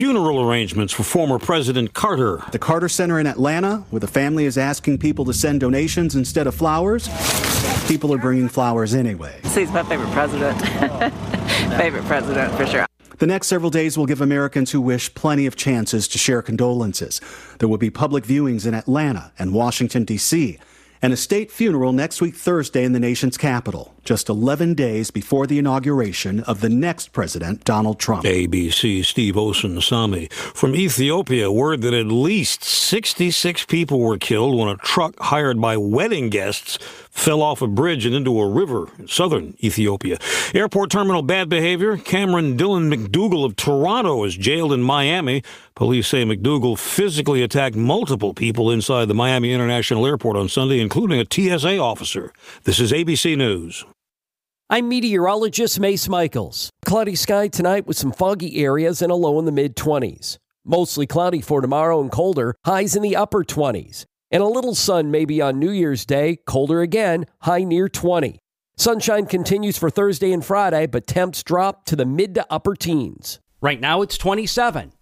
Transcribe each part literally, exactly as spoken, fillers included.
Funeral arrangements for former President Carter. The Carter Center in Atlanta, where the family is asking people to send donations instead of flowers. People are bringing flowers anyway. He's my favorite president. Favorite president, for sure. The next several days will give Americans who wish plenty of chances to share condolences. There will be public viewings in Atlanta and Washington, D C, and a state funeral next week Thursday in the nation's capital, just eleven days before the inauguration of the next president, Donald Trump. A B C's Steve Osunsami. From Ethiopia, word that at least sixty-six people were killed when a truck hired by wedding guests fell off a bridge and into a river in southern Ethiopia. Airport terminal bad behavior. Cameron Dylan McDougal of Toronto is jailed in Miami. Police say McDougal physically attacked multiple people inside the Miami International Airport on Sunday, including a T S A officer. This is A B C News. I'm meteorologist Mace Michaels. Cloudy sky tonight with some foggy areas and a low in the mid-twenties. Mostly cloudy for tomorrow and colder, highs in the upper twenties. And a little sun maybe on New Year's Day, colder again, high near twenty. Sunshine continues for Thursday and Friday, but temps drop to the mid to upper teens. Right now it's twenty-seven.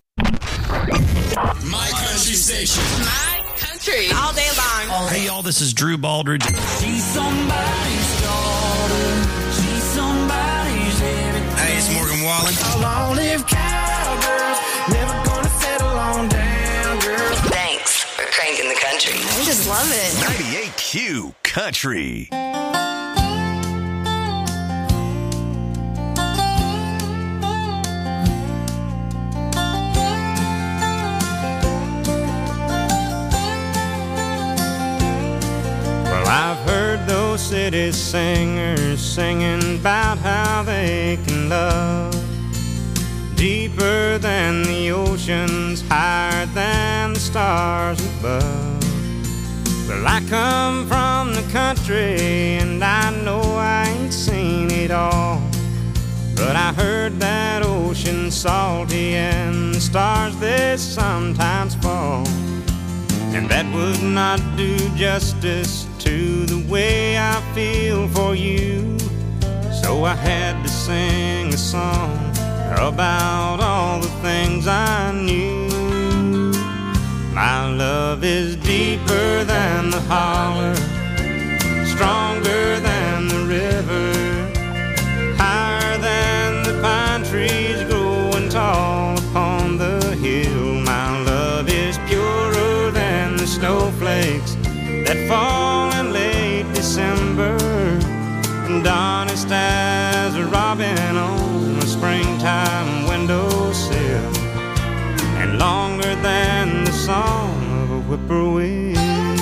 My country station. My country. All day long. Hey, y'all, this is Drew Baldridge. She's somebody's daughter. She's somebody's everything. Hey, it's Morgan Wallen. How long live cowgirls? Never gonna settle on down, girl. Thanks for cranking the country. I just love it. ninety-eight Q Country. I've heard those city singers singing about how they can love deeper than the oceans, higher than the stars above. Well, I come from the country and I know I ain't seen it all, but I heard that ocean's salty and the stars they sometimes fall. And that would not do justice to the way I feel for you. So I had to sing a song about all the things I knew. My love is deeper than the holler, stronger than the river, higher than the pine trees growing tall upon the hill. My love is purer than the snowflakes that fall in late December, and honest as a robin on a springtime windowsill, and longer than the song of a whippoorwill.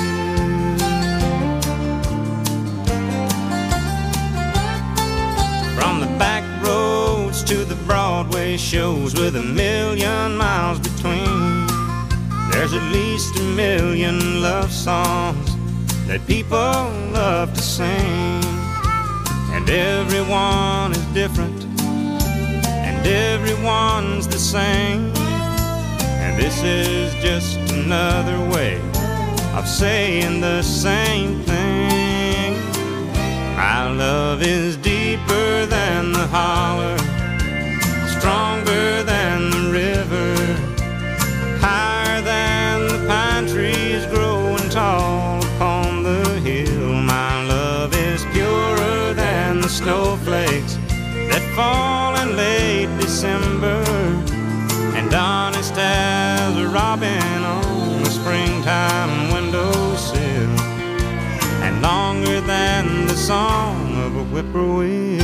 From the back roads to the Broadway shows with a million miles between, there's at least a million love songs that people love to sing. And everyone is different, and everyone's the same. And this is just another way of saying the same thing. My love is deeper than the holler, stronger than the river, higher than the pine trees growing tall upon the hill. My love is purer than the snowflakes that fall in late December, and honest as a robin on a springtime windowsill, and longer than the song of a whippoorwill.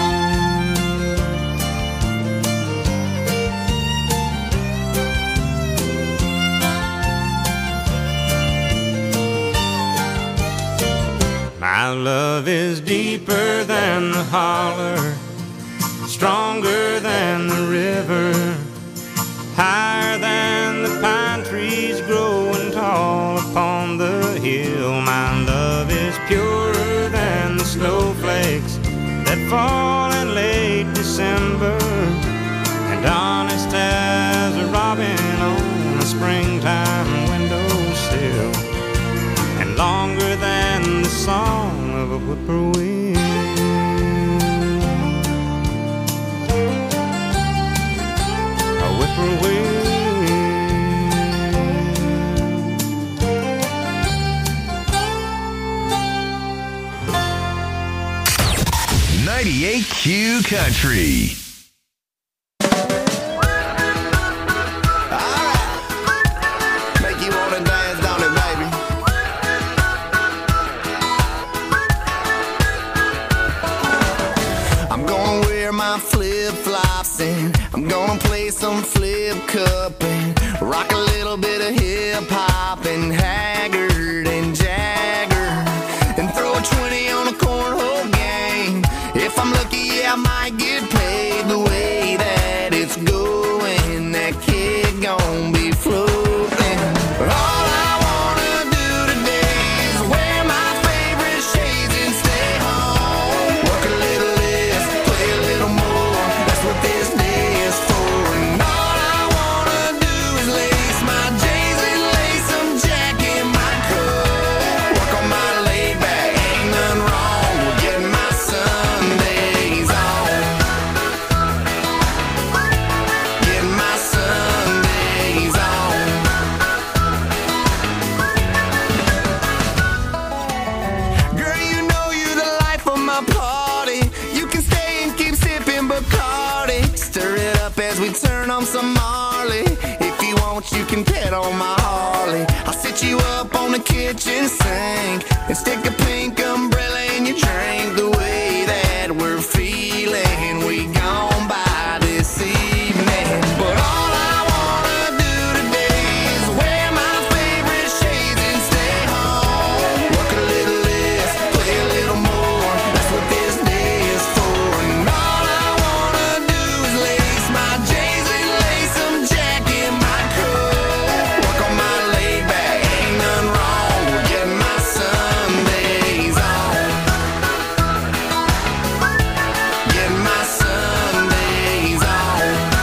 My love is deeper than the holler, stronger than the river, higher than the pine trees growing tall upon the hill. My love is purer than the snowflakes that fall in late December, and honest as a robin on a springtime windowsill, and longer than the song of a whippoorwill. A whippoorwill. Q Country. Flip-flops and I'm gonna play some flip cup and rock a little bit of hip-hop and Haggard and Jagger and throw a twenty on a cornhole game. If I'm lucky, yeah, I might get paid. The way that it's going, that kid gon' be floating. But all I wanna do today is wear my favorite shades and stay home. Work a little less, play a little more. That's what this day is for. And all I wanna do is lace my J's and lace some Jack in my coat. Work on my laid back, ain't nothing wrong with getting my Sundays on. Getting my Sundays on. Girl, you know you the life of my party. You can stay and keep sipping Bacardi. Stir it up as we turn on some Marley. If you want, you can pet on my Harley. I'll sit you up on the kitchen sink and stick a pink umbrella in your drink. The way that we're feeling, we gon' by this evening. But all I wanna do today is wear my favorite shades and stay home. Work a little less, play a little more. That's what this day is for. And all I wanna do is lace my J's and lace some Jack in my coat. Work on my laid back, ain't nothing wrong with getting my Sundays on. Getting my Sundays on.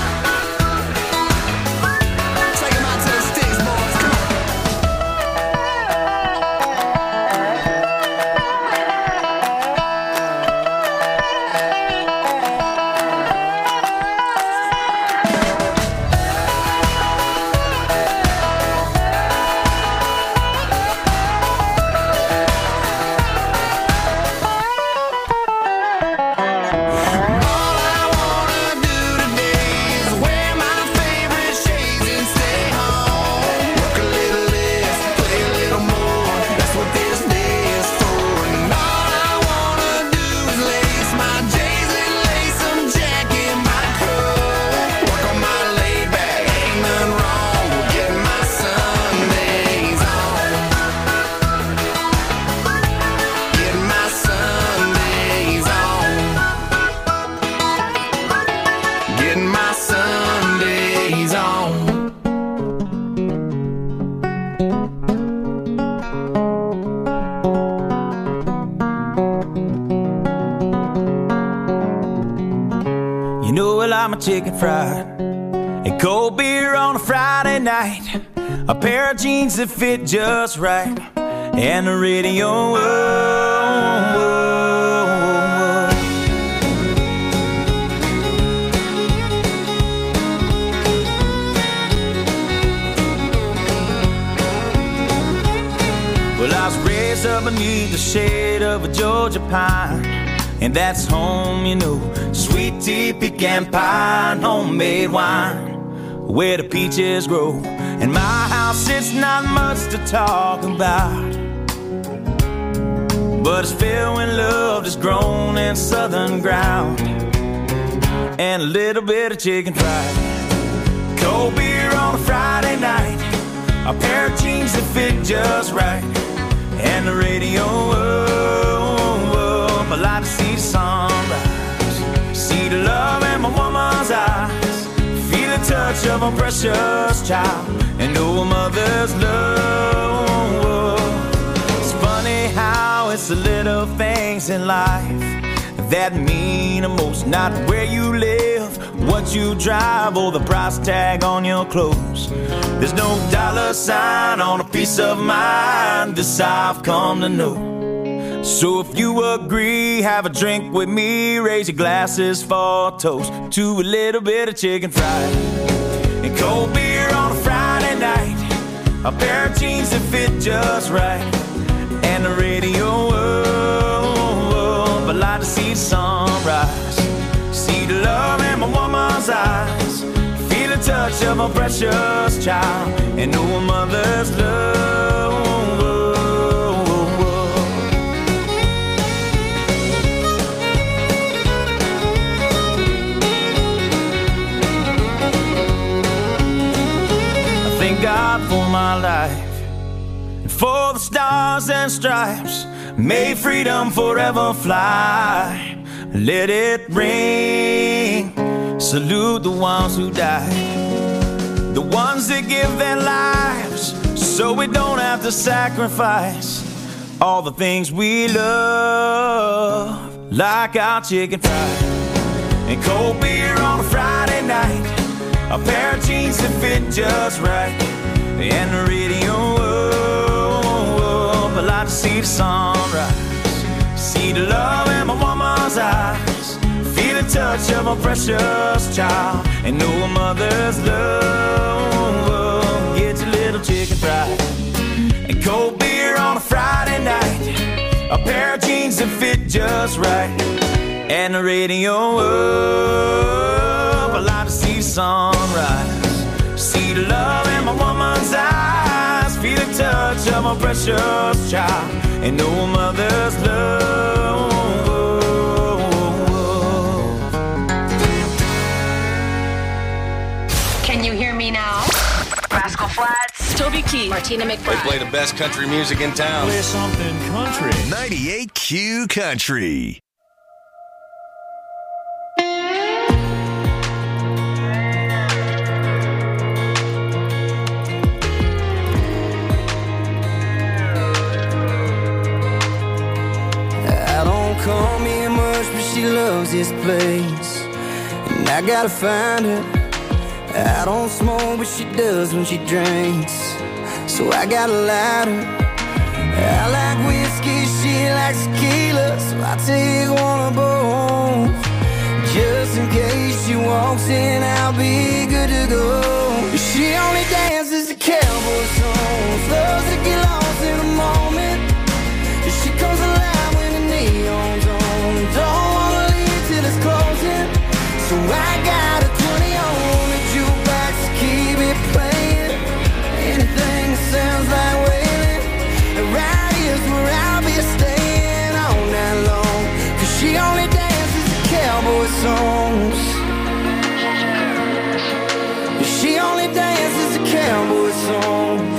Take 'em out to the sticks, boys. Come on. All I wanna do today is wear my favorite shades and stay home. Work a little less, play a little more. That's what this day is for. And all I wanna do is lace my J's and lace some Jack in my coat. Work on my laid back, ain't nothing wrong with getting my Sundays on. Getting my Sundays on. Getting my Sundays on. You know I like my chicken fried and cold beer on a Friday night, a pair of jeans that fit just right, and the radio. Whoa, whoa, whoa. Well, I was raised up beneath the shade of a Georgia pine, and that's home, you know. Sweet tea, pecan pie, and homemade wine, where the peaches grow. And my house, it's not much to talk about, but it's filled with love that's grown in southern ground, and a little bit of chicken fried, cold beer on a Friday night, a pair of jeans that fit just right, and the radio up. I like to see the sunrise, see the love in my woman's eyes, feel the touch of a precious child, and know a mother's love. It's funny how it's the little things in life that mean the most. Not where you live, what you drive, or the price tag on your clothes. There's no dollar sign on a peace of mind, this I've come to know. So if you agree, have a drink with me, raise your glasses for a toast to a little bit of chicken fried and cold beer on a Friday night, a pair of jeans that fit just right, and the radio up. I like to see the sunrise, mama's eyes, feel the touch of a precious child, and know a mother's love. I thank God for my life, and for the stars and stripes. May freedom forever fly. Let it ring. Salute the ones who died, the ones that give their lives so we don't have to sacrifice all the things we love, like our chicken fried and cold beer on a Friday night, a pair of jeans that fit just right, and the radio up. I like to see the sunrise, see the love in my woman's eyes, feel the touch of a precious child, and know a mother's love. Get your little chicken fried and cold beer on a Friday night, a pair of jeans that fit just right, and the radio up. I like to see the sunrise, see the love in my woman's eyes, feel the touch of a precious child, and know a mother's love. Can you hear me now? Rascal Flatts, Toby Keith, Martina McBride. They play the best country music in town. Play something country. ninety-eight Q Country. Call me much, but she loves this place, and I gotta find her. I don't smoke, but she does when she drinks, so I gotta light her. I like whiskey, she likes tequila, so I take one of both, just in case she walks in, I'll be good to go. She only dances to cowboy songs, loves to get lost in a moment. She comes alive when the neon's on, don't wanna leave till it's closing, so I got a twenty on the jukebox to keep it playing. Anything that sounds like wailing, right here's where I'll be staying all night long, cause she only dances to cowboy songs. She only dances to cowboy songs.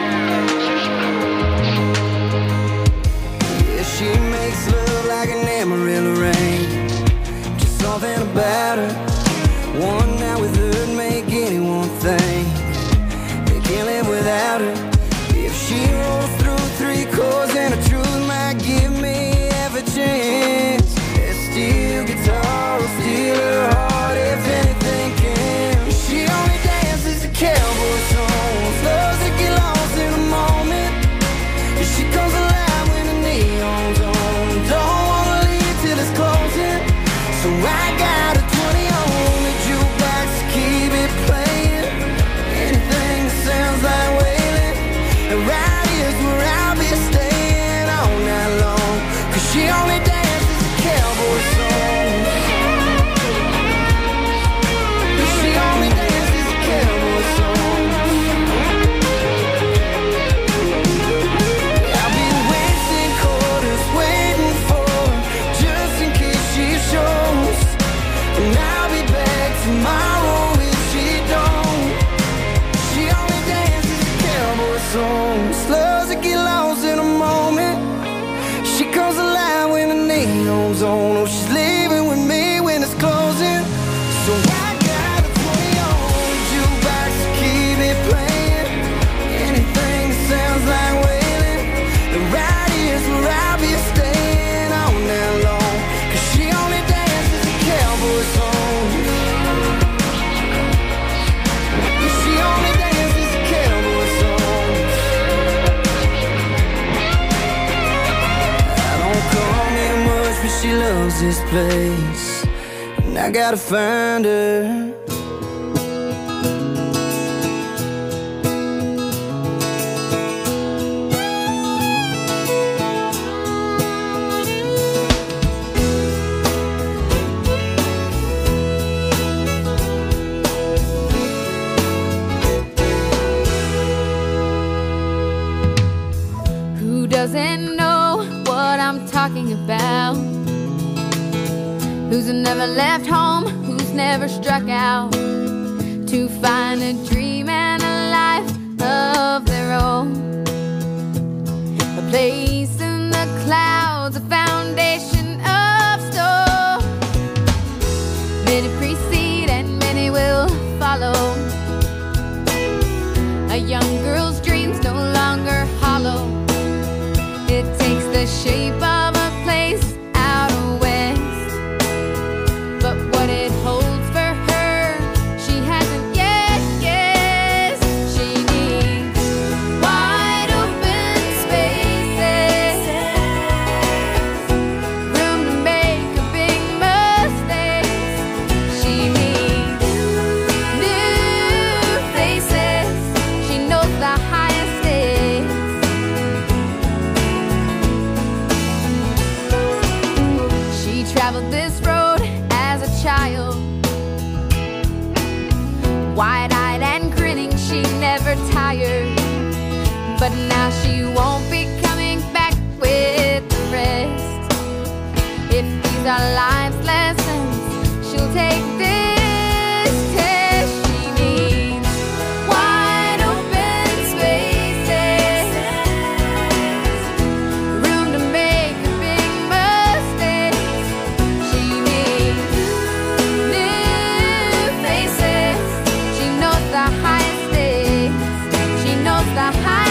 She makes love like an Amarillo rain, just something about her. One night with her make anyone think they can't live without her. If she rolls through three chords and the truth might give me half a chance, that steel guitar will steal her heart if anything can. She only dances to cowboy songs, loves to get lost in a moment. She comes alive when the neon's on, don't wanna leave till it's closing, so I got a twenty on the jukebox to keep it playing. Anything that sounds like wailing, and right here's where I'll be staying all night long, cause she only dances to cowboy songs. She only dances to cowboy songs. And I'll be back tomorrow if she don't. She only dances to cowboy songs, loves to get lost in a moment. She comes alive when the neon's on. Oh, she's leaving with me when it's closing, so I got a twenty on the jukebox to keep it playing. Anything that sounds like wailing, the right here's where I'll be staying all night long, cause she only dances to cowboy songs. She only dances to cowboy songs. I don't call me much, but she loves this place, and I gotta find her. doesn't know what I'm talking about? Who's never left home, who's never struck out to find a dream and a life of their own? A place in the clouds, a foundation of stone. Many precede and many will follow. A young girl's dreams no longer hollow. It takes the shape of a place out west, but what it holds for her, she hasn't yet guessed. She needs wide open spaces, room to make a big mistakes. She needs new faces. She knows the highest stakes. She traveled this road as a child, wide-eyed and grinning, she never tired. But now she won't be coming back with the rest. If these are life's lessons, she'll take this test. She needs wide open spaces, room to make a big mistake. She needs new faces. She knows the highest stakes. She knows the highest stakes.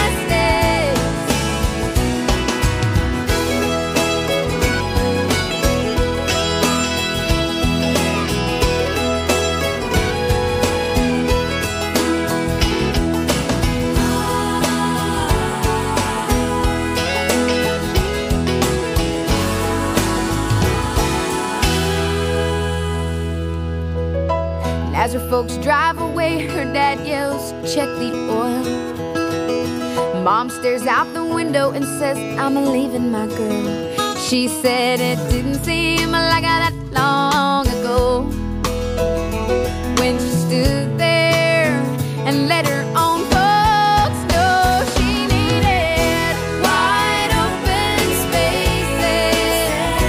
And as her folks drive away, her dad yells, "Check the oil." Mom stares out the window and says, "I'm leaving my girl." She said it didn't seem like that long ago, when she stood there and let her own folks know she needed wide open spaces,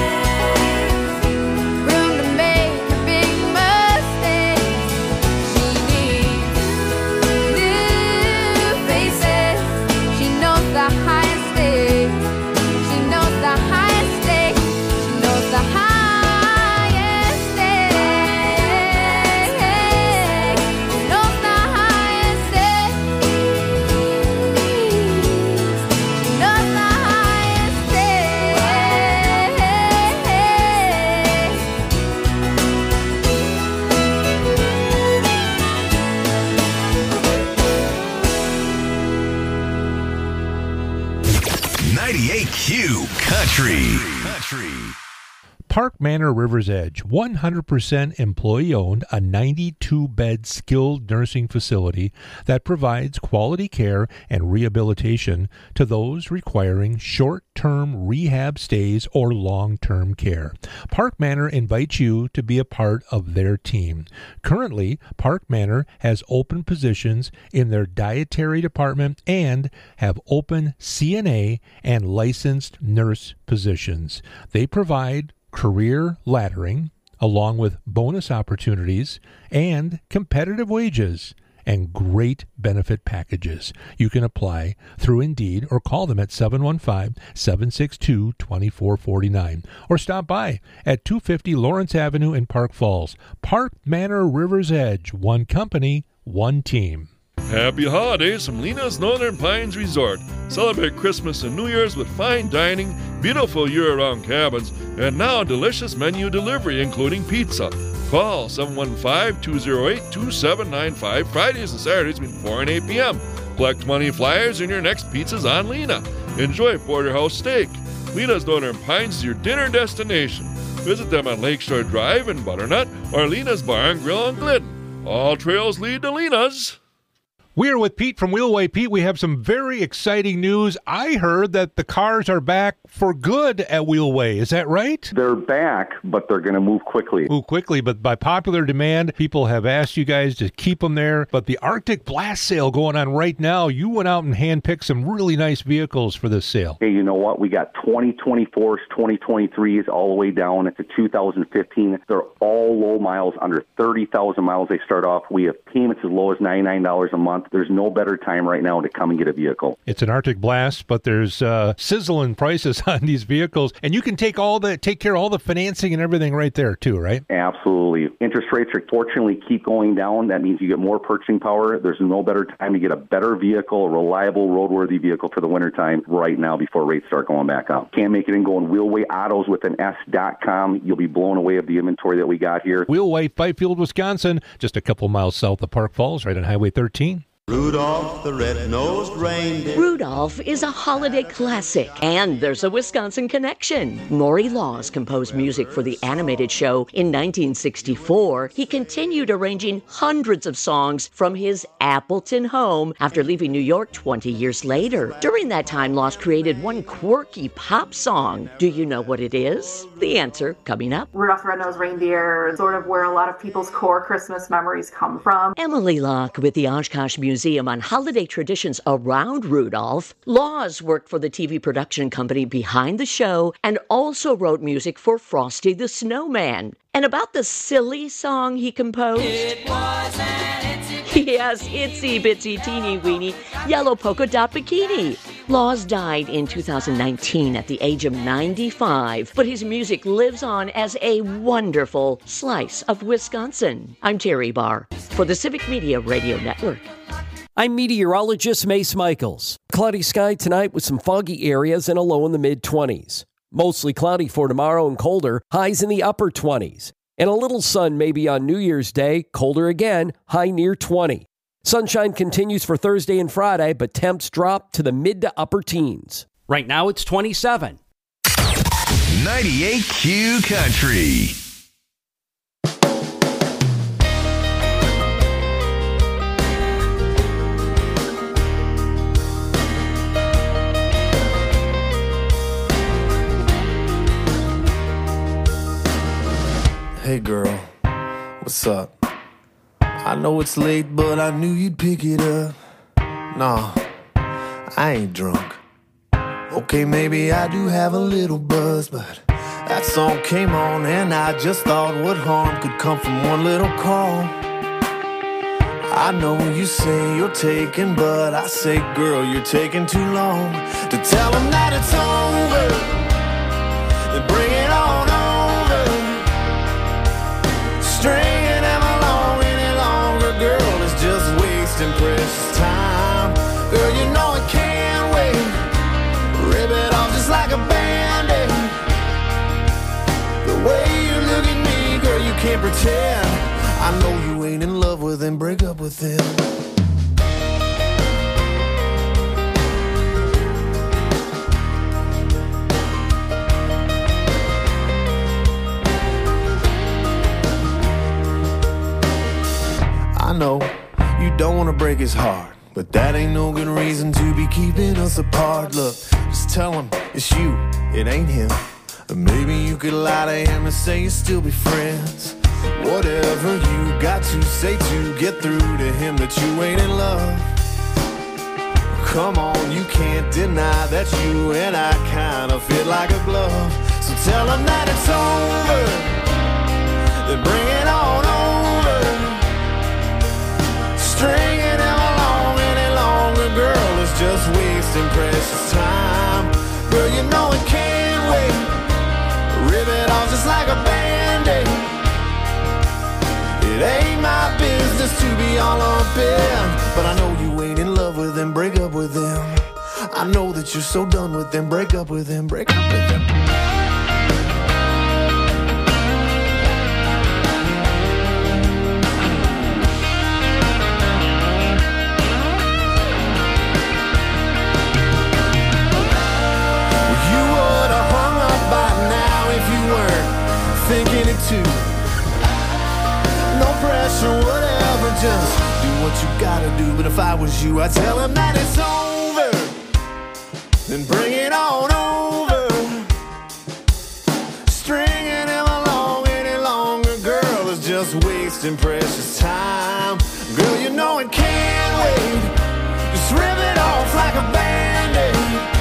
room to make a big mistake. She needs new faces. She knows the highest stakes. She knows the highest stakes. She knows the highest stakes. She knows the highest stakes. She knows the highest stakes. ninety-eight Q Country. Country. Park Manor River's Edge, one hundred percent employee-owned, a ninety-two bed skilled nursing facility that provides quality care and rehabilitation to those requiring short-term rehab stays or long-term care. Park Manor invites you to be a part of their team. Currently, Park Manor has open positions in their dietary department and have open C N A and licensed nurse positions. They provide career laddering, along with bonus opportunities and competitive wages and great benefit packages. You can apply through Indeed or call them at seven one five, seven six two, two four four nine or stop by at two fifty Lawrence Avenue in Park Falls. Park Manor River's Edge, one company, one team. Happy holidays from Lena's Northern Pines Resort. Celebrate Christmas and New Year's with fine dining, beautiful year-round cabins, and now delicious menu delivery, including pizza. Call seven one five, two oh eight, two seven nine five Fridays and Saturdays between four and eight p.m. Collect twenty flyers and your next pizza's on Lena. Enjoy Porterhouse Steak. Lena's Northern Pines is your dinner destination. Visit them on Lakeshore Drive in Butternut or Lena's Bar and Grill in Glidden. All trails lead to Lena's. We are with Pete from Wheelway. Pete, we have some very exciting news. I heard that the cars are back for good at Wheelway. Is that right? They're back, but they're going to move quickly. Move quickly, but by popular demand, people have asked you guys to keep them there. But the Arctic Blast sale going on right now, you went out and handpicked some really nice vehicles for this sale. Hey, you know what? We got twenty twenty-fours, twenty twenty-threes, all the way down to two thousand fifteen. They're all low miles, under thirty thousand miles they start off. We have payments as low as ninety-nine dollars a month. There's no better time right now to come and get a vehicle. It's an Arctic Blast, but there's uh, sizzling prices on these vehicles, and you can take all the take care of all the financing and everything right there too, right? Absolutely. Interest rates are fortunately keep going down. That means you get more purchasing power. There's no better time to get a better vehicle, a reliable, roadworthy vehicle for the wintertime right now before rates start going back up. Can't make it in going Wheelway Autos with an S dot com. You'll be blown away of the inventory that we got here. Wheelway, Fifield, Wisconsin, just a couple miles south of Park Falls, right on Highway thirteen. Rudolph the red-nosed reindeer. Rudolph is a holiday classic, and there's a Wisconsin connection. Maury Laws composed music for the animated show in nineteen sixty-four. He continued arranging hundreds of songs from his Appleton home after leaving New York twenty years later. During that time, Laws created one quirky pop song. Do you know what it is? The answer coming up. Rudolph the Red-Nosed Reindeer is sort of where a lot of people's core Christmas memories come from. Emily Locke with the Oshkosh Museum on holiday traditions around Rudolph. Laws worked for the T V production company behind the show and also wrote music for Frosty the Snowman. And about the silly song he composed? It was an itsy Yes, itsy bitsy teeny weeny yellow polka dot bikini. Laws died in two thousand nineteen at the age of ninety-five, but his music lives on as a wonderful slice of Wisconsin. I'm Terry Barr for the Civic Media Radio Network. I'm meteorologist Mace Michaels. Cloudy sky tonight with some foggy areas and a low in the mid-twenties. Mostly cloudy for tomorrow and colder, highs in the upper twenties. And a little sun maybe on New Year's Day, colder again, high near twenty. Sunshine continues for Thursday and Friday, but temps drop to the mid to upper teens. Right now it's twenty-seven. ninety-eight Q Country. Hey girl, what's up? I know it's late, but I knew you'd pick it up. Nah, I ain't drunk. Okay, maybe I do have a little buzz, but that song came on and I just thought what harm could come from one little call. I know you say you're taking, but I say, girl, you're taking too long to tell them that it's over. Then bring it on over. Stringing them along any longer, girl, is just wasting precious time. Girl, you know it can't wait. Rip it off just like a band-aid. The way you look at me, girl, you can't pretend. I know you ain't in love with him, break up with him. I know you don't want to break his heart, but that ain't no good reason to be keeping us apart. Look, just tell him it's you, it ain't him. Or maybe you could lie to him and say you still be friends. Whatever you got to say to get through to him that you ain't in love. Come on, you can't deny that you and I kind of fit like a glove. So tell him that it's over, then bring it on over. Stringing him along any longer, girl, is just wasting precious time. Girl, you know it can't wait. Rip it off just like a band-aid. It ain't my business to be all up in, but I know you ain't in love with him, break up with him. I know that you're so done with him, break up with him, break up with him. Thinking it too. No pressure, whatever, just do what you gotta do, but if I was you, I'd tell him that it's over, then bring it on over. Stringing him along any longer, girl, is just wasting precious time. Girl, you know it can't wait. Just rip it off like a band-aid.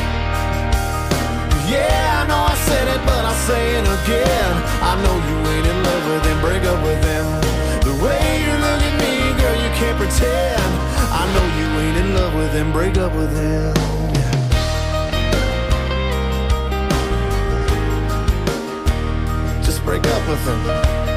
Yeah, I know I said it, but I'll say it again. I know you ain't in love with him, break up with him. The way you look at me, girl, you can't pretend. I know you ain't in love with him, break up with him. Just break up with him.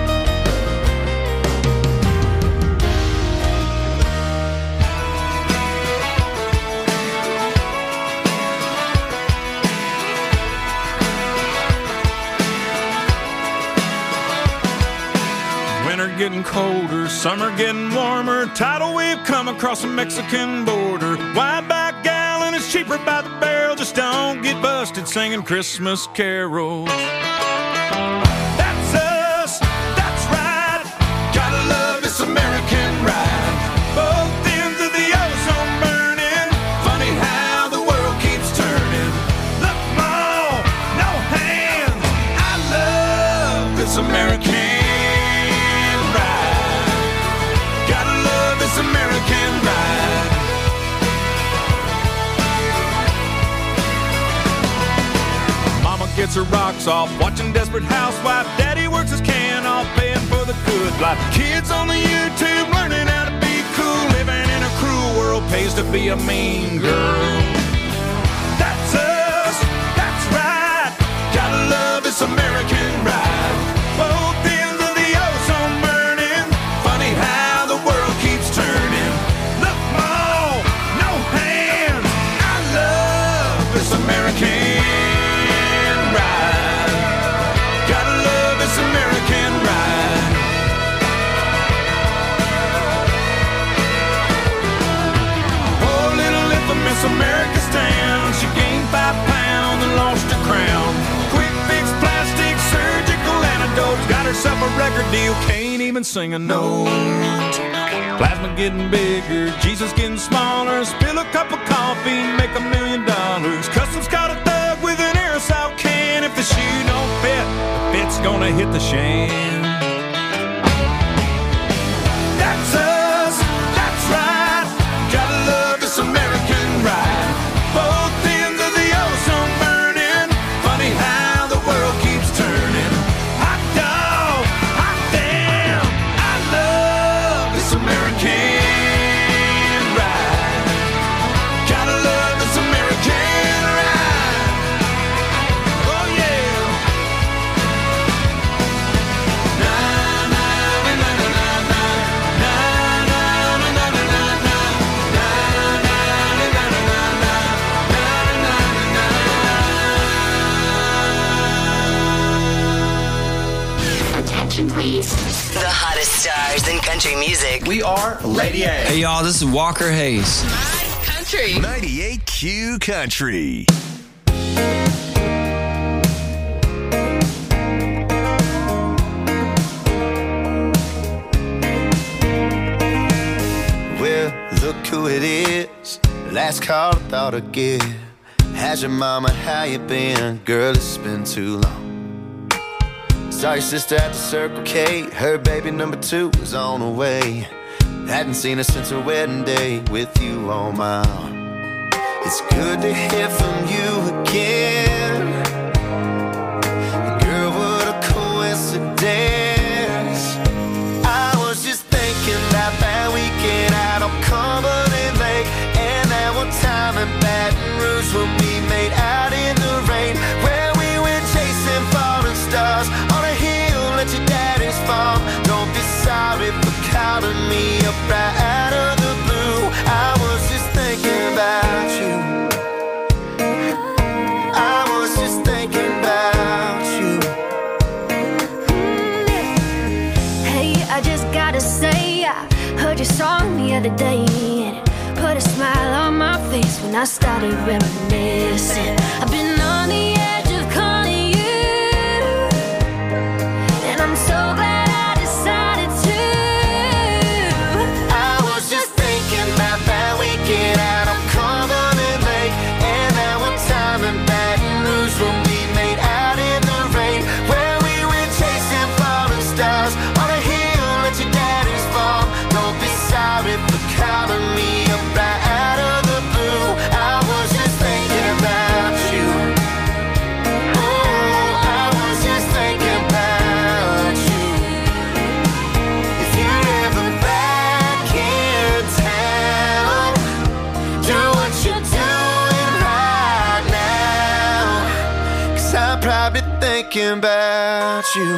Getting colder, summer getting warmer, tidal wave come across the Mexican border. Wide back gallon is cheaper by the barrel, just don't get busted singing Christmas carols. That's us, that's right, gotta love this American ride. Both ends of the ozone burning, funny how the world keeps turning. Look, Mom, no hands, I love this American American ride. Mama gets her rocks off, watching Desperate Housewife. Daddy works his can off, paying for the good life. Kids on the YouTube learning how to be cool. Living in a cruel world pays to be a mean girl. That's us, that's right. Gotta love this American ride. Both ends of the ozone burning. Funny how the world keeps turning. Look, Mom, no hands. I love this American ride. Gotta love this American ride. Oh, little infamous America stands. She gained five pounds and lost her crown. Quick fix, plastic, surgical antidotes. Got herself a record deal, can't even sing a note. Plasma getting bigger, Jesus getting smaller. Spill a cup of coffee, make a million dollars. Customs caught a thug with an aerosol can. If the shoe don't fit, the fit's gonna hit the shan. That's us, that's right. Gotta love this American ride. Both ends of the ozone burning. Funny how the world keeps turning. Hot dog, hot damn. I love this American ride. Gotta love this American ride. Oh yeah. Na na na na na na na na na na na na Attention, please. The hottest stars in country music. We are Lady A. Hey, y'all, this is Walker Hayes. Country. ninety-eight Q Country. Well, look who it is. Last call I thought I'd give. How's your mama? How you been? Girl, it's been too long. Saw your sister at the Circle K. Her baby number two was on the way. Hadn't seen her since her wedding day with you on my arm. It's good to hear from you again. Girl, what a coincidence. I was just thinking about that weekend out on Cumberland Lake, and that one time in Baton Rouge when we made out in the rain, where we went chasing falling stars on a hill at your daddy's farm. Don't be sorry for calling me up right out of the blue. I was just thinking about you. I was just thinking about you. Hey, I just gotta say, I heard your song the other day, and it put a smile on my face when I started reminiscing. I've been on the edge of calling you, and I'm so glad I decided to. I was just thinking about you.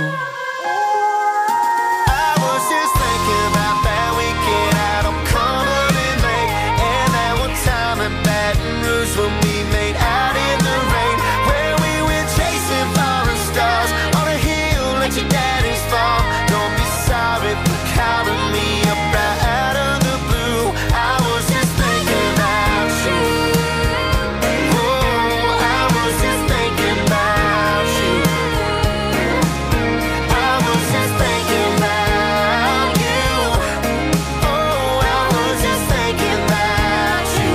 I was just thinking about that weekend out on Cumberland Lake, and that one time in Baton Rouge when we made out in the rain, where we went chasing falling stars on a hill at your daddy's farm. Don't be sorry for calling me up right out of the blue. I was just thinking about you. Oh, I was just thinking about you. I was just thinking about you. Oh, I was just thinking about you.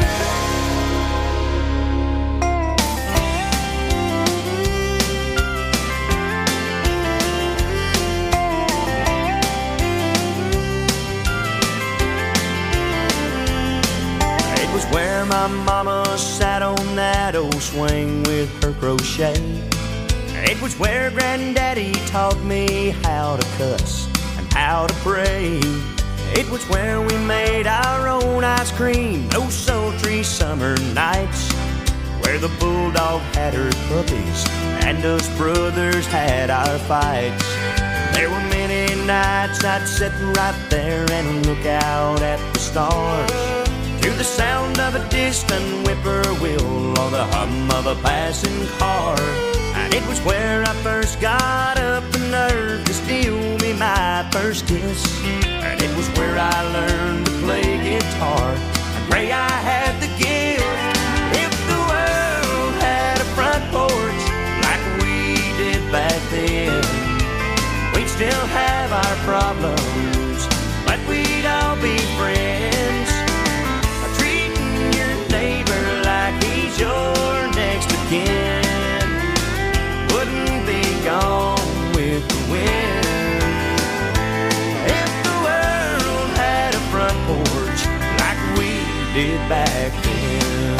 It was where my mama sat on that old swing with her crochet. It was where Granddaddy taught me how to cuss and how to pray. It was where we made our own ice cream those sultry summer nights, where the bulldog had her puppies and us brothers had our fights. There were many nights I'd sit right there and look out at the stars, to the sound of a distant whippoorwill or the hum of a passing car. And it was where I first got up the nerve to steal me my first kiss. And it was where I learned to play guitar and pray I had the gift. If the world had a front porch like we did back then, we'd still have our problems, but we'd all be friends. Treating your neighbor like he's your next of kin wouldn't be gone with the wind. If the world had a front porch like we did back then.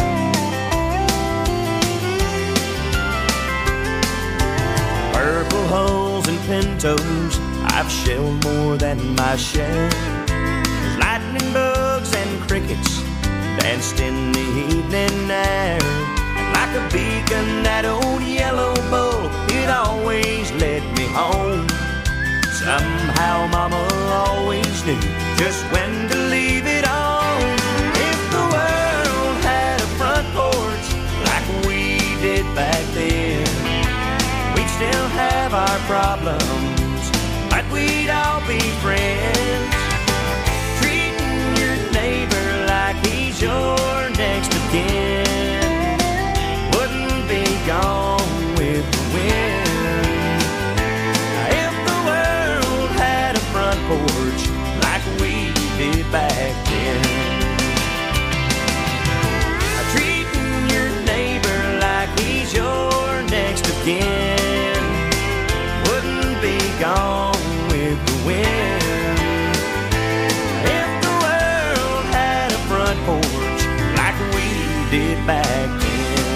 Purple hulls and pintos, I've shelled more than my share. There's lightning bugs and crickets danced in the evening air. And like a beacon, that old yellow bull, it always led me home. Somehow Mama always knew just when to leave it on. If the world had a front porch like we did back then, we'd still have our problems, but we'd all be friends. Treating your neighbor like he's your next of kin wouldn't be gone with the wind. If the world had a front porch like we did back then, treating your neighbor like he's your next of kin wouldn't be gone with the wind. If the world had a front porch like we did back then.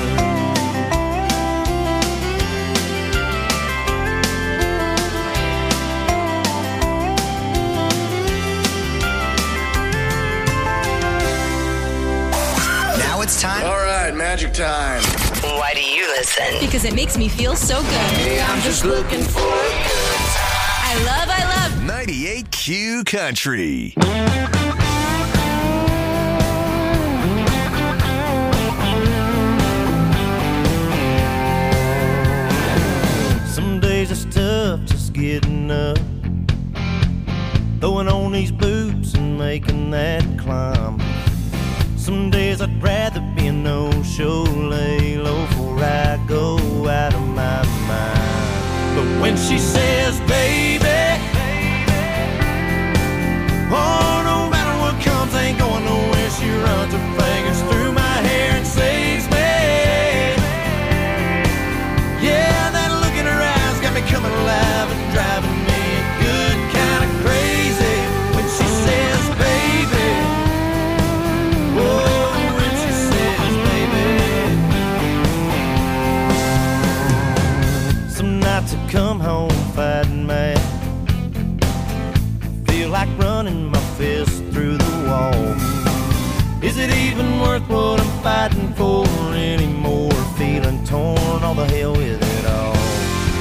Now it's time. All right, magic time. Why do you listen? Because it makes me feel so good. Hey, I'm just looking for a good time. I love, I love ninety-eight Q Country. Some days it's tough just getting up, throwing on these boots and making that climb. Some days I'd rather be a no-show, lay low before I go out of my mind. But when she says, baby, oh, no matter what comes, ain't going nowhere, she runs her fingers through my hair and saves me. Yeah, that look in her eyes got me coming alive and driving me good kind of crazy. When she says, baby, oh, when she says, baby. Some nights I come home fighting mad, feel like running my fist through the wall. Is it even worth what I'm fighting for anymore? Feeling torn, all the hell with it all.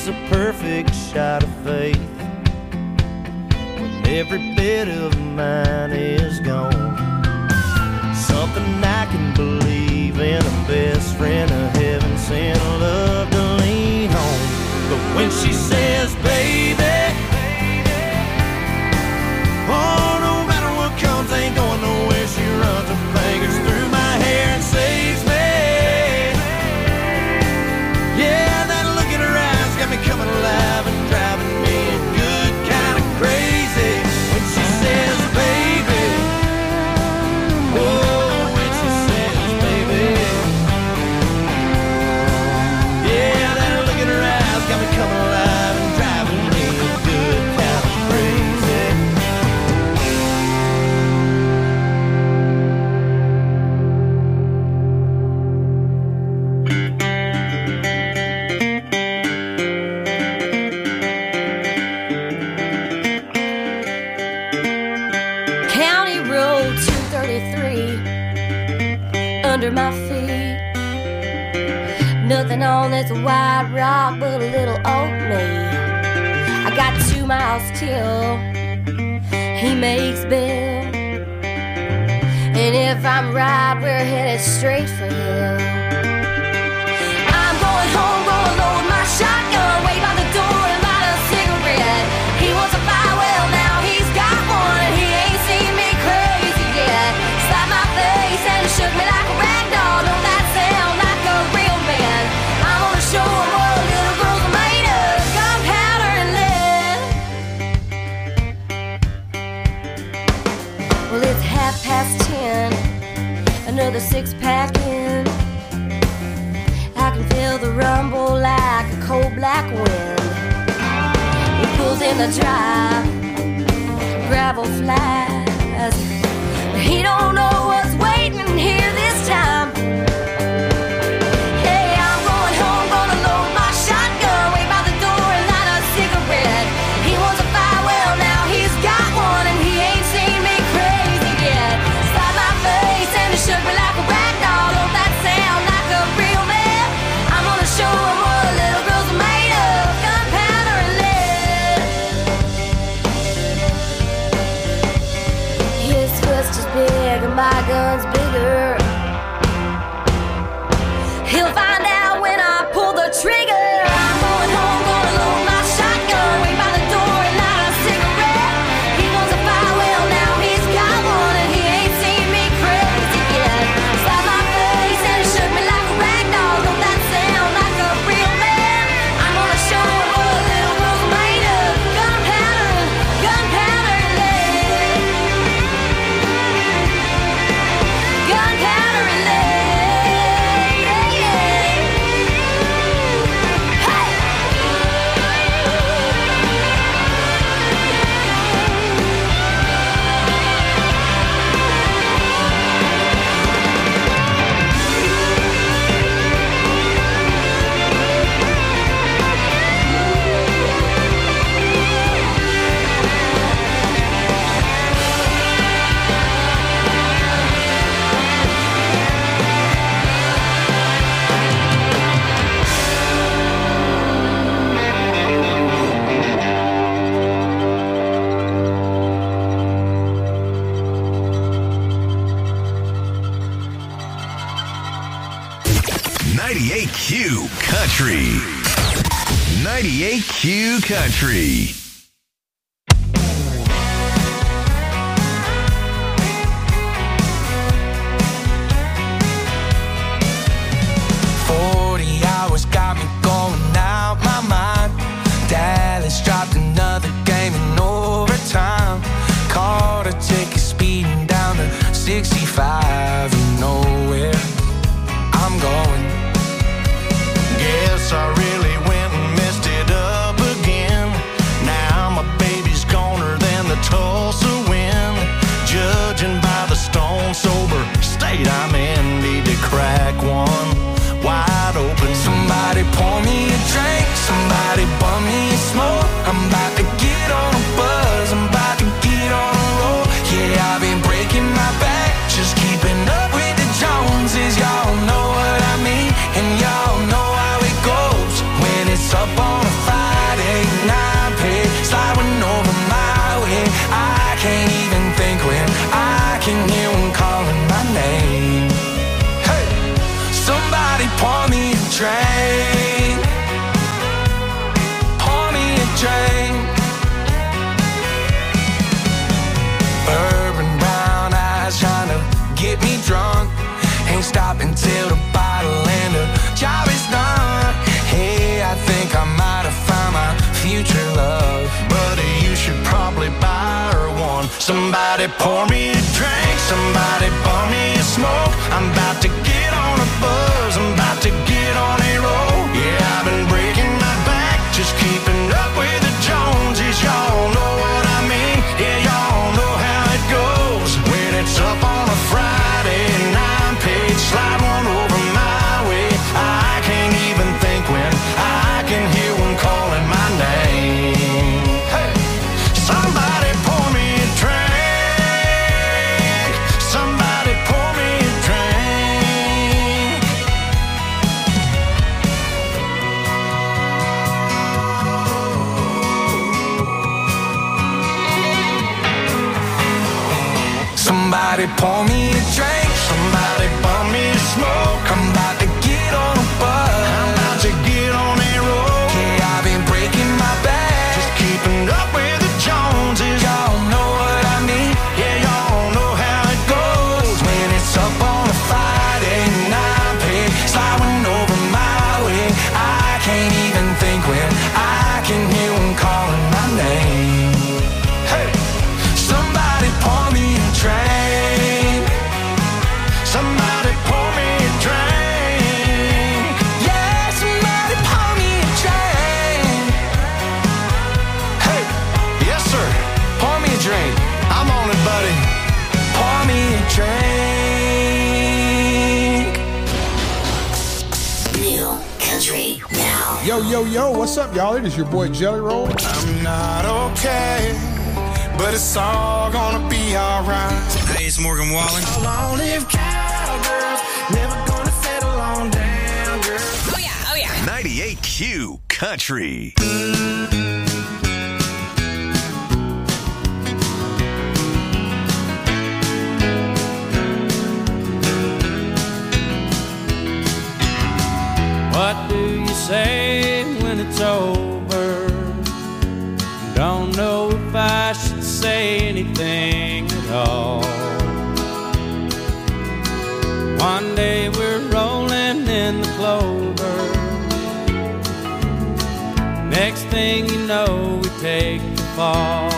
a perfect shot of faith when every bit of mine is gone. Something I can believe in, a best friend, a heaven sent love to lean on. But when she says, baby, oh, no matter what comes, ain't going nowhere. She runs her fingers through my hair and saves me. Yeah, that look in her eyes got me coming alive and driving me good kind of crazy. When she says, baby, oh, when she says, baby, yeah, that look in her eyes got me coming alive and driving me good kind of crazy. County Road two thirty-three under my feet. Nothing on this white rock but a little old me. I got two miles till he makes bail. And if I'm right, we're headed straight for hell. I'm going home, gonna load my shotgun, wait by the door and light a cigarette. He wants a fire, well now he's got one, and he ain't seen me crazy yet. Slapped my face and he shook me like a rag doll. Don't that sound like a real man? I'm gonna show him what little girls are made of, gunpowder and lead. Well, it's half past ten, another six pack in. I can feel the rumble like a cold black wind. He pulls in the drive, gravel flies. He don't know what's waiting here this time. Hey, I'm going home, gonna load my shotgun, wait by the door and light a cigarette. He wants a fire, well now he's got one, and he ain't seen me crazy yet. Slapped my face and he shook me like a rag doll. Don't that sound like a real man? I'm gonna show him what little girls are made of, gunpowder and lead. His fist is big and my gun's bigger. He'll find out when I pull the trigger. I'm going home, gonna load my shotgun, wait by the door and light a cigarette. He wants a fire, well now he's got one, and he ain't seen me crazy yet. Slapped my face and he shook me like a rag doll. Don't that sound like a real man? I'm gonna show him what little girls are made of, gunpowder, gunpowder and lead. Gunpowder and lead, yeah, yeah. Hey! ninety-eight Q Country. ninety-eight Q Country. forty hours got me going out my mind. Dallas dropped another game in overtime. Caught a ticket speeding down to sixty-five. You know where I'm going. Guess I really went and messed it up again. Now my baby's goner than the Tulsa wind. Judging by the stone sober state I'm in, need to crack one wide open. Somebody pour me a drink, somebody bum me a smoke. I'm about to get on a buzz, I'm about to get on a roll. Yeah, I've been breaking my back, just keep train. Bourbon brown eyes trying to get me drunk. Ain't stopping till the bottle and the job is done. Hey, I think I might have found my future love. Buddy, you should probably buy her one. Somebody pour me a drink, somebody bum me a smoke. I'm about to get on a buzz, I'm about to get on a roll. Yeah, I've been breaking my back, just keeping up with the Joneses. Y'all know what I mean, yeah, y'all know how it goes. When it's up on a Friday and I'm paid, slide one over my way. I can't even think when I can hear one calling my name. Hey, somebody pour me a drink, somebody pour me a drink. Somebody pour me a drink, somebody bum me a smoke. I'm about to get on a bus, I'm about to get on a roll. Yeah, I've been breaking my back, just keeping up with the Joneses. Y'all know what I mean, yeah, y'all know how it goes. When it's up on a Friday and I'm paid, sliding over my way. I can't even think when I can hear one calling my name. Hey, somebody pour me a drink, somebody pour me a drink. Yeah, somebody pour me a drink. Hey, yes sir, pour me a drink. I'm on it, buddy. Pour me a drink. New country now. Yo, yo, yo, what's up, y'all? It is your boy Jelly Roll. I'm not okay, but it's all gonna be alright. Hey, it's Morgan Wallen. Long live cowgirls, never gonna settle on down, girl. Oh yeah, oh yeah. ninety-eight Q Country. What do you say when it's over? Don't know if I should say anything at all. One day we're rolling in the clover. Next thing you know, we take the fall.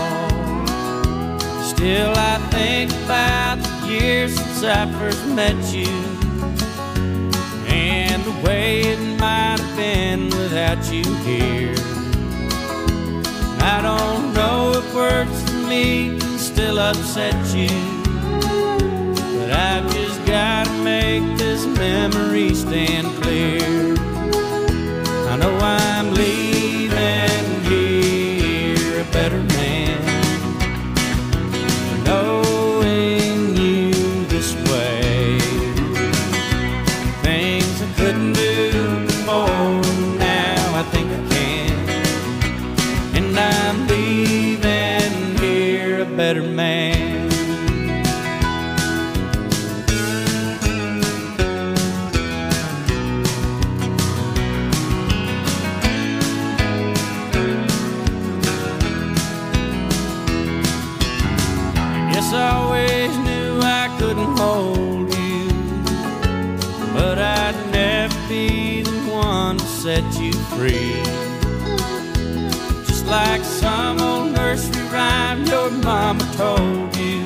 Still I think about the years since I first met you, and the way it might have been without you here. I don't know if words for me can still upset you, but I've just gotta make this memory stand clear. I know I'm leaving here a better man for knowing you this way. Things I couldn't do before, now I think I can. And I'm leaving here a better man. Guess I always knew I couldn't hold you, but I'd never be the one to set you free. Just like some old nursery rhyme your mama told you,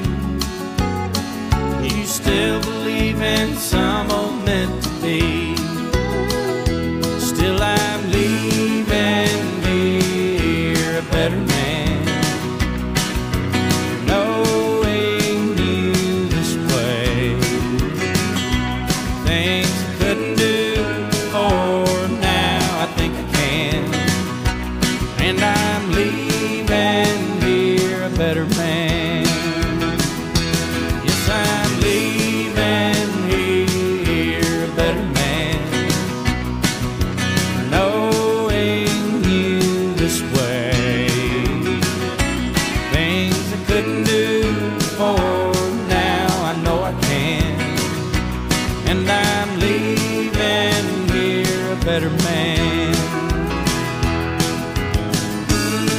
you still believe in some old meant to be. Still I'm leaving here a better man, knowing you this way. Things I couldn't do before, now I think I can. And I'm leaving here a better man. Yes, I'm leaving here a better man, knowing you this way. Things I couldn't do before, now I know I can. And I'm leaving here a better man.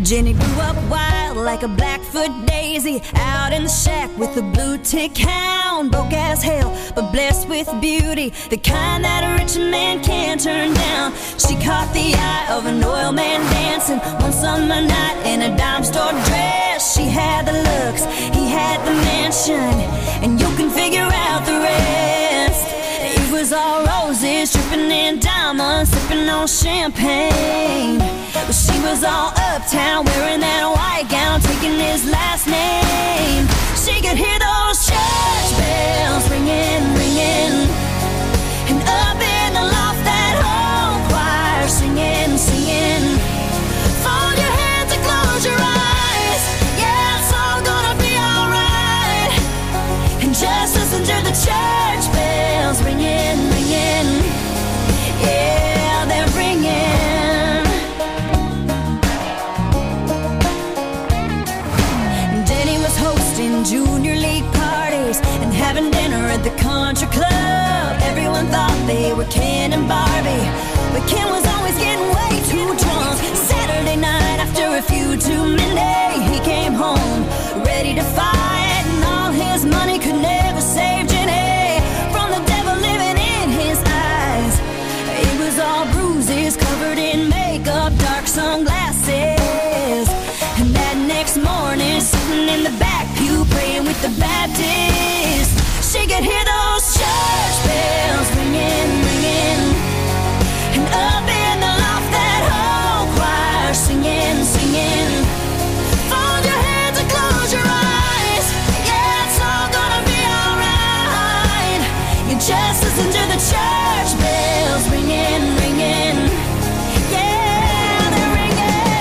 Jenny grew up wild like a Blackfoot daisy, out in the shack with a blue tick hound. Broke as hell, but blessed with beauty, the kind that a rich man can't turn down. She caught the eye of an oil man dancing one summer night in a dime store dress. She had the looks, he had the mansion, and you can figure out the rest. It was all roses, dripping in diamonds, sipping on champagne. But she was all uptown, wearing that white gown, taking his last name. She could hear those church bells ringing, ringing, and up in the loft that whole choir singing, singing. Fold your hands and close your eyes, yeah, it's all gonna be alright. And just listen to the church bells ringing, ringing, yeah, they're ringing. Junior league parties and having dinner at the country club. Everyone thought they were Ken and Barbie, but Ken was always getting way too drunk. Saturday night after a few too many, he came home ready to fight, and all his money could never save Jenny from the devil living in his eyes. It was all bruises, covered in makeup, dark sunglasses. And that next morning, sitting in the back pew, praying with the Baptist, she could hear those church bells ringing, ringing, and up in the loft that whole choir singing, singing. Fold your hands and close your eyes, yeah, it's all gonna be alright. You just listen to the church bells ringing, ringing, yeah, they're ringing.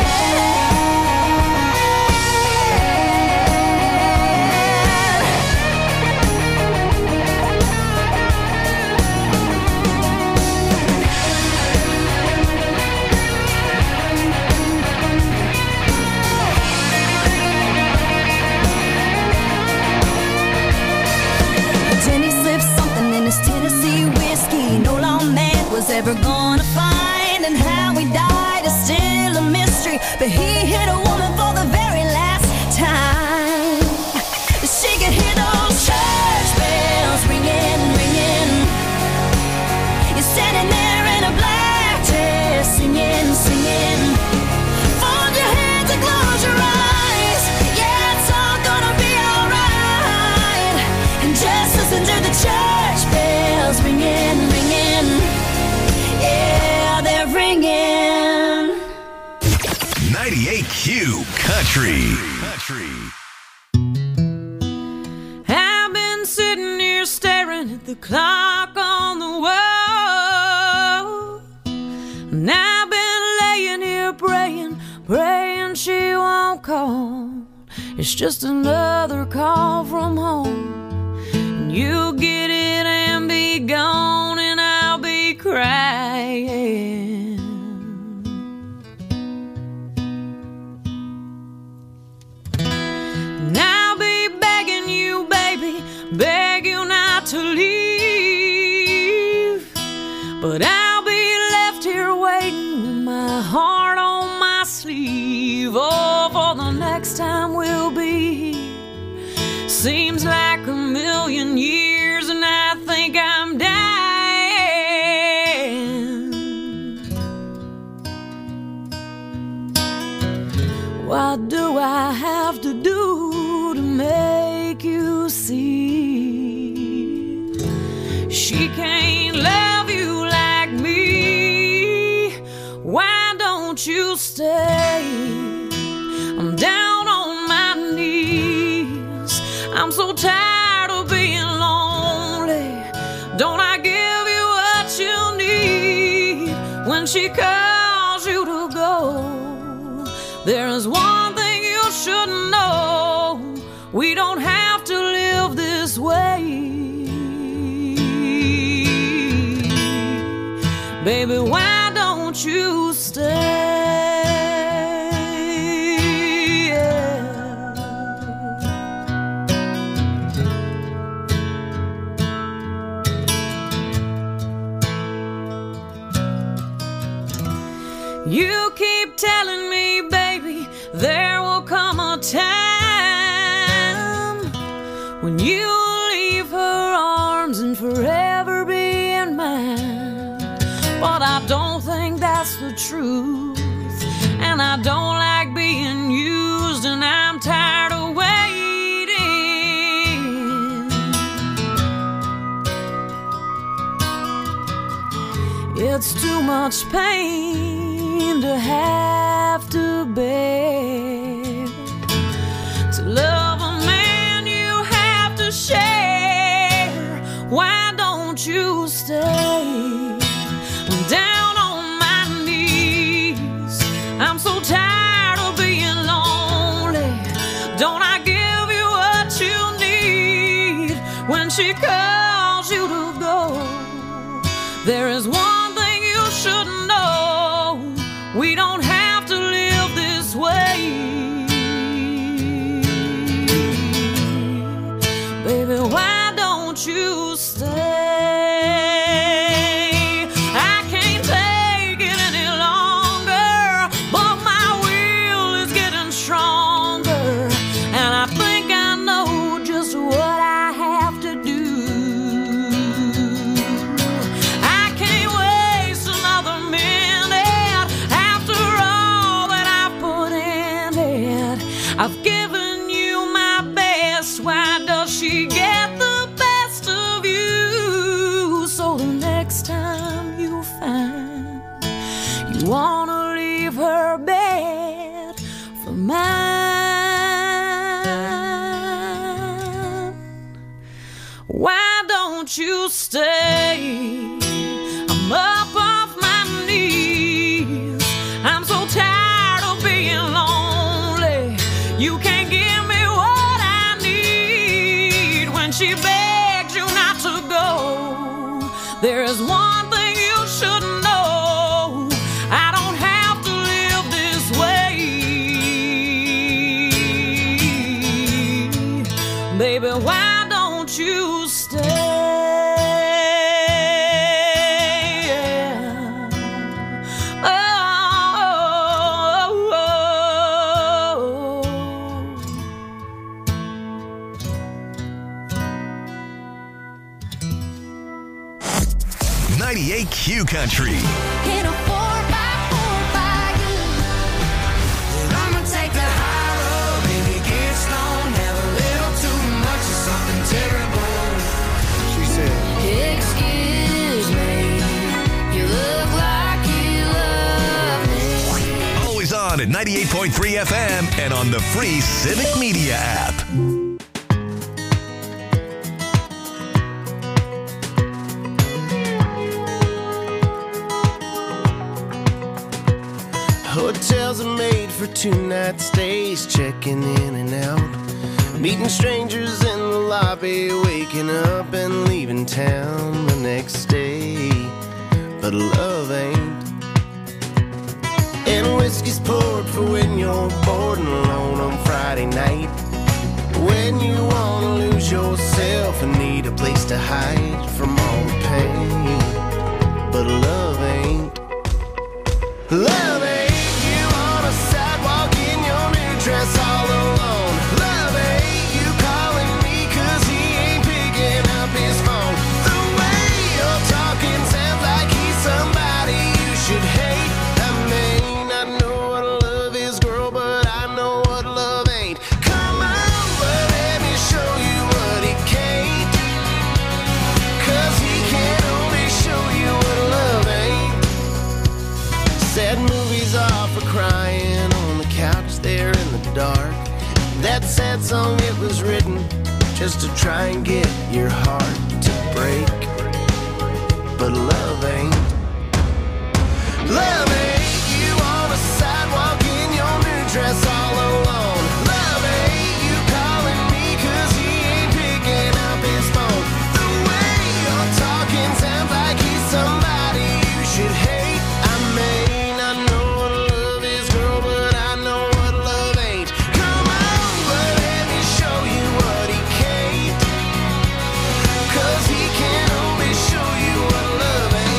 Tennessee whiskey no lawman was ever gonna find, and how he died is still a mystery, but he hit a woman for the very last time. She could hear those church bells ringing, ringing. You're standing there in a black dress, singing, singing. Fold your hands and close your eyes, yeah, it's all gonna be alright. And just listen to the church bells ringing, ringing, yeah, they're ringing. ninety-eight Q Country. Country. I've been sitting here staring at the clock on the wall, and I've been laying here praying, praying she won't call. It's just another call from home. You'll get it and be gone, and I'll be crying. And I'll be begging you, baby, beg you not to leave. But I'll be left here waiting with my heart on my sleeve. Oh, for the next time we'll be here. Seems like a million years, and I think I'm dying. What do I have to do to make you see she can't love you like me? Why don't you stay? I'm down on my knees, I'm so tired of being lonely. Don't I give you what you need when she calls you to go? There is one thing you should know, we don't have to live this way. Baby, why don't you stay? You keep telling me, baby, the truth. And I don't like being used, and I'm tired of waiting. It's too much pain to have to bear. To love a man you have to share. Why don't you stay? I'm down on my knees. I'm so tired of being lonely. Don't I give you what you need when she calls you to go? There is one thing you should know. We don't have to live this way. Baby, why don't you stay? I can't take it any longer, but my will is getting stronger, and I think I know just what I have to do. I can't waste another minute after all that I've put in it. I've given you my best. Why does she get the best of you? So the next time you find you wanna leave her bed for mine, why don't you stay? I'm up off my knees. I'm so tired of being lonely. You can't give me what I need when she begs you not to go. There is one thing you should know. I don't have to live this way. Baby, why don't you stay? Oh, oh, oh. ninety-eight Q Country. In a four by four by you. I'ma take the high road, baby, get stoned, have a little too much of something terrible. She said, Excuse me, you look like you love me. Always on at ninety-eight point three F M and on the free Civic Media app. Hotels are made for two-night stays, checking in and out, meeting strangers in the lobby, waking up and leaving town the next day. But love ain't. And whiskey's poured for when you're bored and alone on Friday night, when you wanna lose yourself and need a place to hide from all the pain. But love ain't. Love ain't. Sidewalk in your new dress all alone. Love ain't you calling me cause he ain't picking up his phone. The way you're talking sounds like he's somebody you should hate. I may not know what love is, girl, but I know what love ain't. Come on, but let me show you what he can't. Cause he can only show you what love ain't. Sad movies are for crying couch there in the dark. That sad song, it was written just to try and get your heart to break. But love ain't. Love ain't you on a sidewalk in your new dress all alone. Love ain't you calling me cause he ain't picking up his phone. The way you're talking sounds like he's somebody you should hate. I may not know what love is, girl, but I know what love ain't. Come on, but let me show you what he can't. Cause he can only show you what love ain't.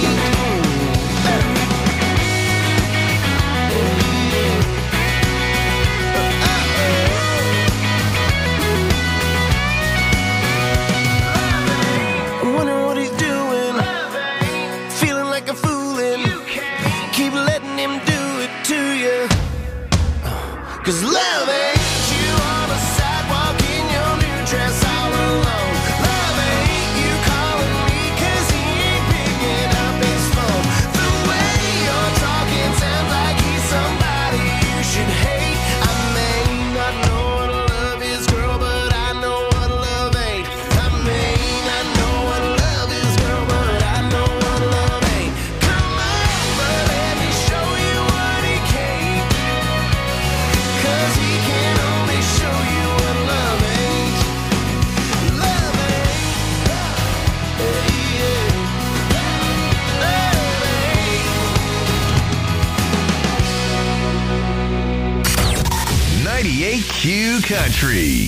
Country.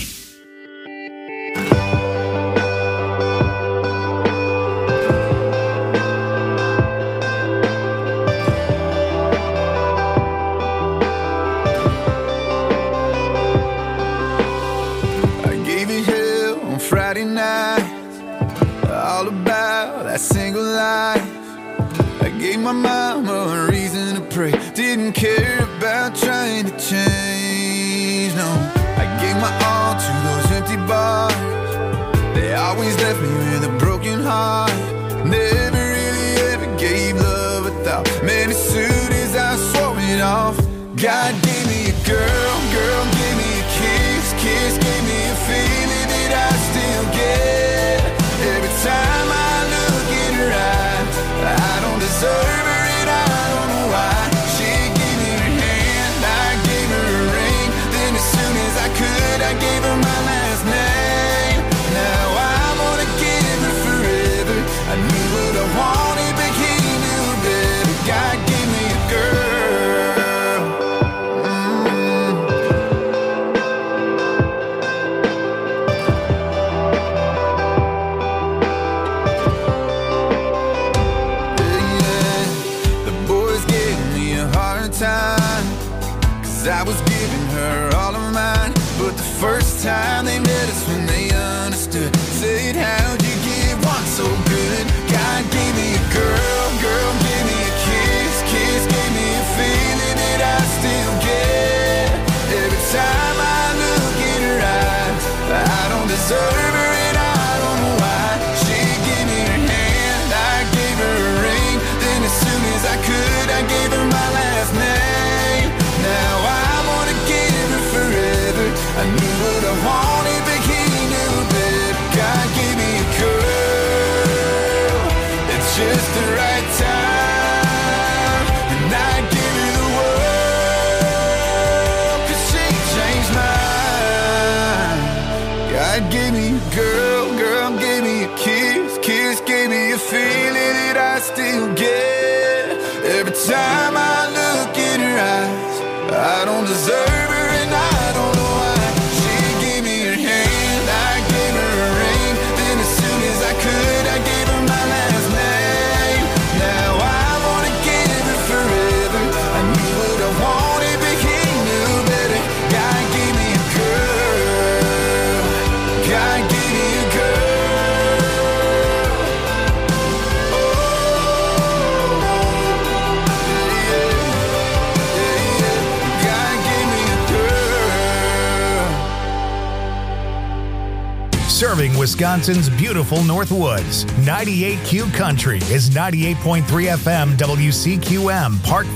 I gave you hell on Friday night, all about that single life. I gave my mama a reason to pray, didn't care about trying to change, no. I gave my all to those empty bars, they always left me with a broken heart. Never really ever gave love a thought, man, as soon as I swore it off. God gave me a girl, girl gave me a kiss, kiss gave me a feeling that I still get. Every time I look in her eyes, I don't deserve her and I don't know why. She gave me her hand, I gave her a ring, then as soon as I could I gave her my last name. Now I wanna give her forever, I knew what I wanted but he knew better. God gave me a girl. Time, cause I was giving her all of mine, but the first time they met us when they understood, said how'd you give one so good? God gave me a girl, girl gave me a kiss, kiss gave me a feeling that I still get. Every time I look in her eyes, I don't deserve her and I don't know why. She gave me her hand, I gave her a ring, then as soon as I could I gave her my last name. Now I wanna give her forever, I knew what I wanted but he knew better. God gave me a girl, it's just the right time, and I give her the world, cause she changed mine. God gave me a girl, girl gave me a kiss, kiss gave me a feeling that I still get. Every time I look in her eyes, I don't deserve her and I don't know why. She gave me her hand, I gave her a ring, then as soon as I could I gave her my last name. Now I wanna give her forever, I knew what I wanted but he knew better. God gave me a girl, God gave me a girl. Serving Wisconsin's beautiful North Woods. ninety-eight Q Country is ninety-eight point three F M W C Q M Park